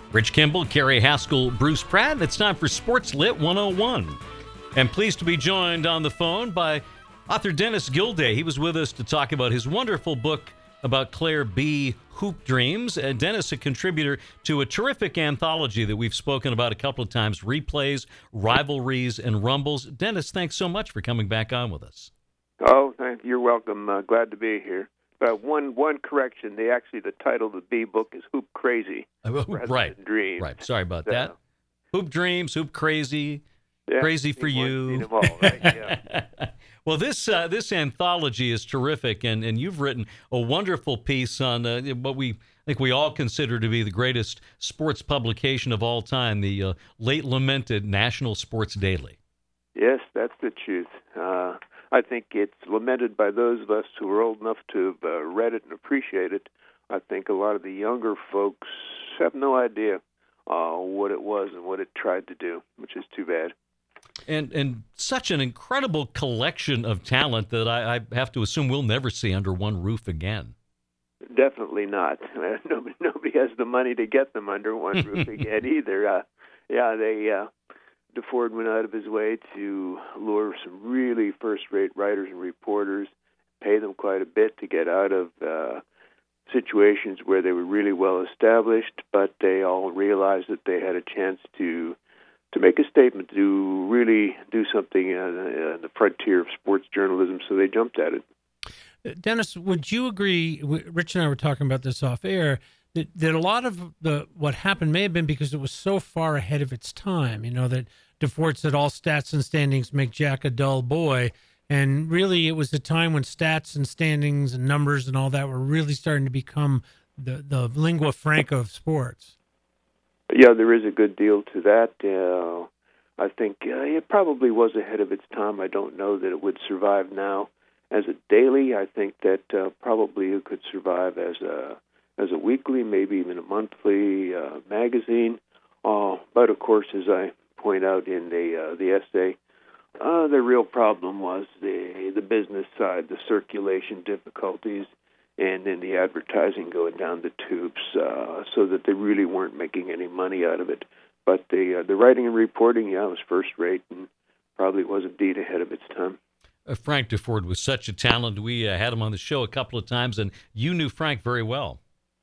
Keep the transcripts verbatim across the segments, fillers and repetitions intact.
Rich Kimball, Carrie Haskell, Bruce Pratt. It's time for Sports Lit one oh one. And pleased to be joined on the phone by author Dennis Gilday. He was with us to talk about his wonderful book about Claire B. Hoop Dreams. Uh, Dennis, a contributor to a terrific anthology that we've spoken about a couple of times, Replays, Rivalries, and Rumbles. Dennis, thanks so much for coming back on with us. Oh, thank you. You're welcome. Uh, glad to be here. Uh, one one correction. They actually, the title of the B book is Hoop Crazy. Uh, right. Than Dreams. Right. Sorry about so, that. Hoop Dreams, Hoop Crazy, yeah, Crazy for you. Seen them all, right? Yeah. Well, this uh, this anthology is terrific, and, and you've written a wonderful piece on uh, what we I think we all consider to be the greatest sports publication of all time, the uh, late lamented National Sports Daily. Yes, that's the truth. Uh, I think it's lamented by those of us who are old enough to have uh, read it and appreciate it. I think a lot of the younger folks have no idea uh, what it was and what it tried to do, which is too bad. And and such an incredible collection of talent that I, I have to assume we'll never see under one roof again. Definitely not. Nobody, nobody has the money to get them under one roof again either. Uh, yeah, they uh, DeFord went out of his way to lure some really first-rate writers and reporters, pay them quite a bit to get out of uh, situations where they were really well established, but they all realized that they had a chance to to make a statement, to really do something on the frontier of sports journalism, so they jumped at it. Dennis, would you agree, Rich and I were talking about this off air, that, that a lot of the what happened may have been because it was so far ahead of its time, you know, that DeFord said all stats and standings make Jack a dull boy, and really it was a time when stats and standings and numbers and all that were really starting to become the, the lingua franca of sports. Yeah, there is a good deal to that. Uh, I think uh, it probably was ahead of its time. I don't know that it would survive now as a daily. I think that uh, probably it could survive as a as a weekly, maybe even a monthly uh, magazine. Uh, but of course, as I point out in the uh, the essay, uh, the real problem was the the business side, the circulation difficulties, and then the advertising going down the tubes, uh, so that they really weren't making any money out of it. But the uh, the writing and reporting, yeah, was first rate and probably was indeed ahead of its time. Uh, Frank DeFord was such a talent. We uh, had him on the show a couple of times, and you knew Frank very well.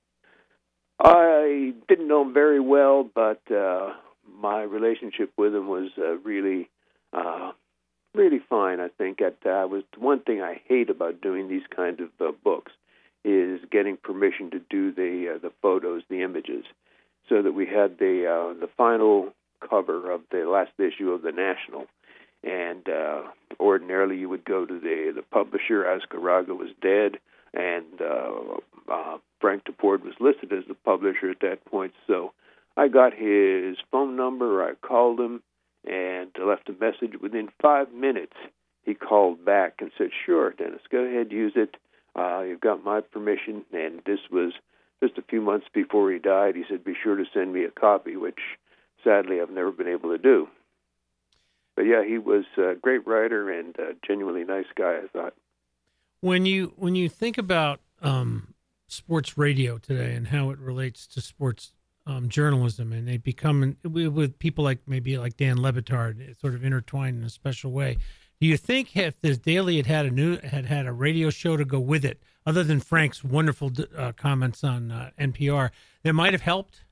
I didn't know him very well, but uh, my relationship with him was uh, really, uh, really fine. I think that uh, was one thing I hate about doing these kind of uh, books is getting permission to do the uh, the photos, the images, so that we had the uh, the final cover of the last issue of the National. And uh, ordinarily, you would go to the the publisher. Azcárraga was dead, and uh, uh, Frank DeFord was listed as the publisher at that point. So I got his phone number. I called him and left a message. Within five minutes, he called back and said, "Sure, Dennis, go ahead, use it. Uh, you've got my permission." And this was just a few months before he died. He said, "Be sure to send me a copy," which sadly I've never been able to do. But yeah, he was a great writer and a genuinely nice guy, I thought. When you when you think about um, sports radio today and how it relates to sports um, journalism, and they become with people like maybe like Dan Le Batard, it's sort of intertwined in a special way. Do you think if the Daily had had a new had had a radio show to go with it, other than Frank's wonderful uh, comments on uh, N P R, that might have helped?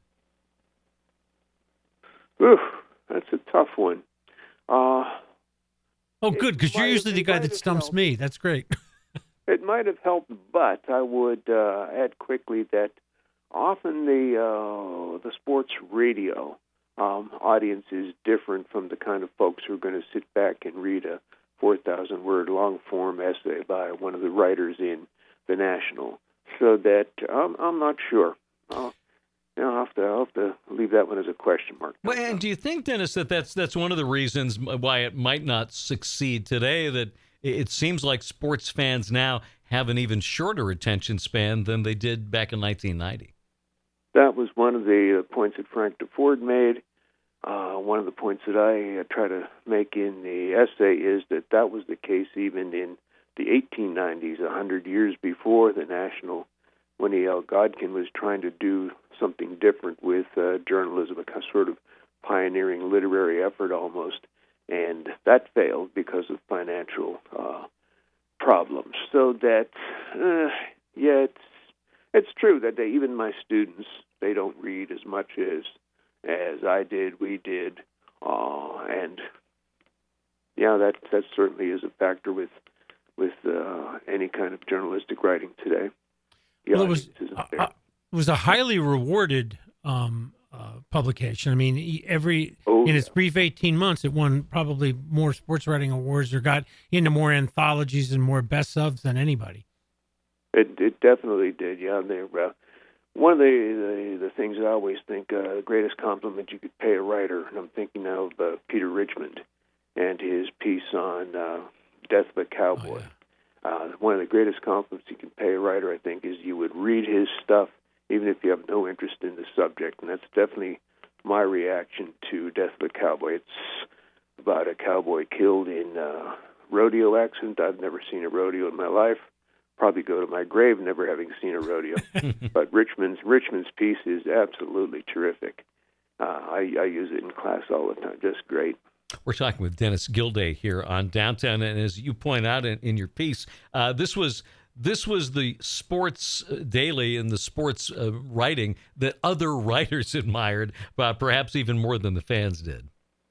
Oof, that's a tough one. Uh, oh, good, because you're usually the guy that stumps helped. me. That's great. It might have helped, but I would uh, add quickly that often the uh, the sports radio um, audience is different from the kind of folks who are going to sit back and read a four thousand word long-form essay by one of the writers in the National. So that um, I'm not sure. Uh, I'll have, to, I'll have to leave that one as a question mark. Well, and do you think, Dennis, that that's, that's one of the reasons why it might not succeed today, that it seems like sports fans now have an even shorter attention span than they did back in nineteen ninety? That was one of the points that Frank DeFord made. Uh, one of the points that I uh, try to make in the essay is that that was the case even in the eighteen nineties, one hundred years before the National when E L Godkin was trying to do something different with uh, journalism, a kind of sort of pioneering literary effort almost, and that failed because of financial uh, problems. So that, uh, yeah, it's it's true that they, even my students, they don't read as much as as I did, we did, uh, and yeah, that that certainly is a factor with with uh, any kind of journalistic writing today. The well, it was audience isn't uh, there. uh, it was a highly rewarded um, uh, publication. I mean, e- every Oh, in its yeah. brief eighteen months, it won probably more sports writing awards or got into more anthologies and more best ofs than anybody. It it definitely did. Yeah, they uh, one of the, the the things I always think uh, the greatest compliment you could pay a writer, and I'm thinking now of uh, Peter Richmond and his piece on uh, Death of a Cowboy. Oh, yeah. Uh, one of the greatest compliments you can pay a writer, I think, is you would read his stuff even if you have no interest in the subject, and that's definitely my reaction to Death of a Cowboy. It's about a cowboy killed in a rodeo accident. I've never seen a rodeo in my life. Probably go to my grave never having seen a rodeo. But Richmond's Richmond's piece is absolutely terrific. Uh, I, I use it in class all the time. Just great. We're talking with Dennis Gilday here on Downtown, and as you point out in, in your piece, uh, this was this was the sports daily and the sports uh, writing that other writers admired, uh, perhaps even more than the fans did.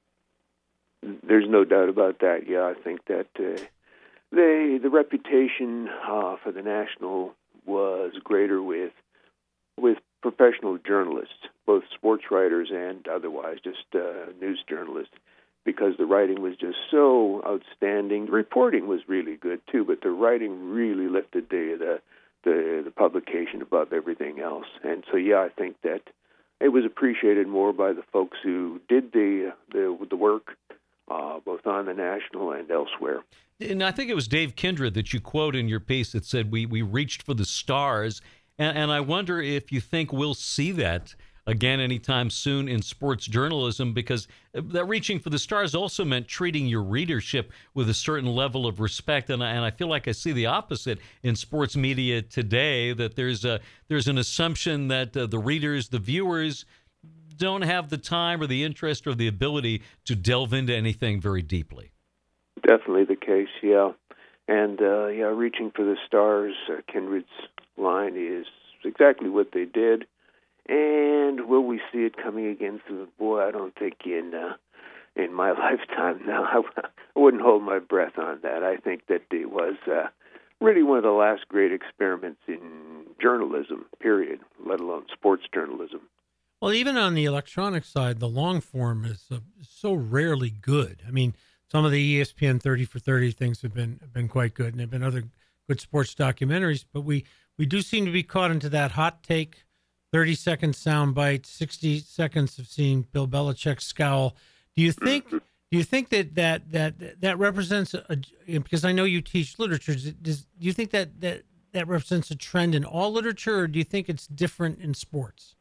There's no doubt about that. Yeah, I think that uh, they the reputation uh, for the National was greater with with professional journalists, both sports writers and otherwise, just uh, news journalists, because the writing was just so outstanding. The reporting was really good too, but the writing really lifted the the the, the publication above everything else. And so, yeah, I think that it was appreciated more by the folks who did the the, the work, uh, both on the National and elsewhere. And I think it was Dave Kindred that you quote in your piece that said, we we reached for the stars. And, and I wonder if you think we'll see that again anytime soon in sports journalism, because that reaching for the stars also meant treating your readership with a certain level of respect. And I, and I feel like I see the opposite in sports media today, that there's a there's an assumption that uh, the readers, the viewers, don't have the time or the interest or the ability to delve into anything very deeply. Definitely the case, yeah. And, uh, yeah, reaching for the stars, uh, Kindred's line is exactly what they did. And will we see it coming again soon? Boy, I don't think in uh, in my lifetime now. I, I wouldn't hold my breath on that. I think that it was uh, really one of the last great experiments in journalism, period, let alone sports journalism. Well, even on the electronic side, the long form is uh, so rarely good. I mean, some of the E S P N thirty for thirty things have been have been quite good, and there have been other good sports documentaries. But we, we do seem to be caught into that hot take, thirty second sound bite, sixty seconds of seeing Bill Belichick scowl. Do you think? Do you think that that that that represents a? Because I know you teach literature. Does, do you think that that that represents a trend in all literature, or do you think it's different in sports?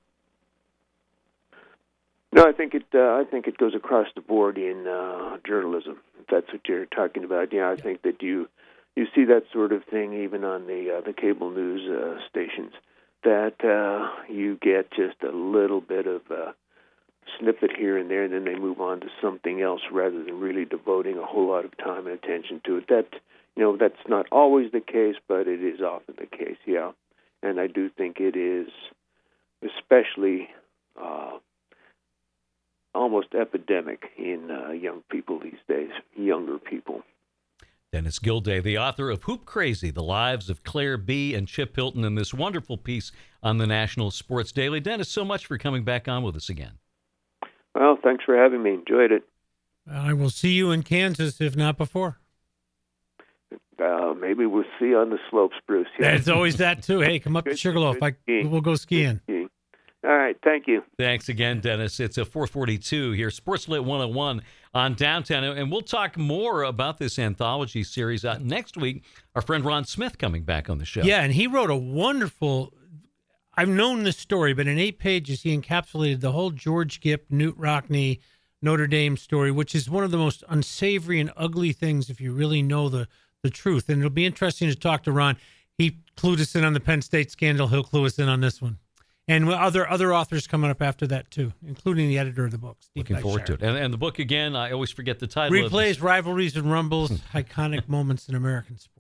No, I think it. Uh, I think it goes across the board in uh, journalism. If that's what you're talking about. Yeah, I yeah. think that you you see that sort of thing even on the uh, the cable news uh, stations. That uh, you get just a little bit of a snippet here and there, and then they move on to something else rather than really devoting a whole lot of time and attention to it. That you know, that's not always the case, but it is often the case. Yeah, and I do think it is, especially. Uh, almost epidemic in uh, young people these days, younger people. Dennis Gilday, the author of Hoop Crazy, The Lives of Claire B. and Chip Hilton, in this wonderful piece on the National Sports Daily. Dennis, so much for coming back on with us again. Well, thanks for having me. Enjoyed it. I will see you in Kansas, if not before. Uh, maybe we'll see you on the slopes, Bruce. Yeah. It's always that, too. Hey, come up to Sugarloaf. I, we'll go skiing. All right, thank you. Thanks again, Dennis. It's a four forty-two here, Sportslit one oh one on Downtown. And we'll talk more about this anthology series uh, next week. Our friend Ron Smith coming back on the show. Yeah, and he wrote a wonderful, I've known this story, but in eight pages he encapsulated the whole George Gipp, Knute Rockne, Notre Dame story, which is one of the most unsavory and ugly things if you really know the, the truth. And it'll be interesting to talk to Ron. he clued us in on the Penn State scandal. He'll clue us in on this one. And other other authors coming up after that, too, including the editor of the book. Steve Looking forward to it. And, and the book, again, I always forget the title. Replays, of Rivalries, and Rumbles, Iconic Moments in American Sports.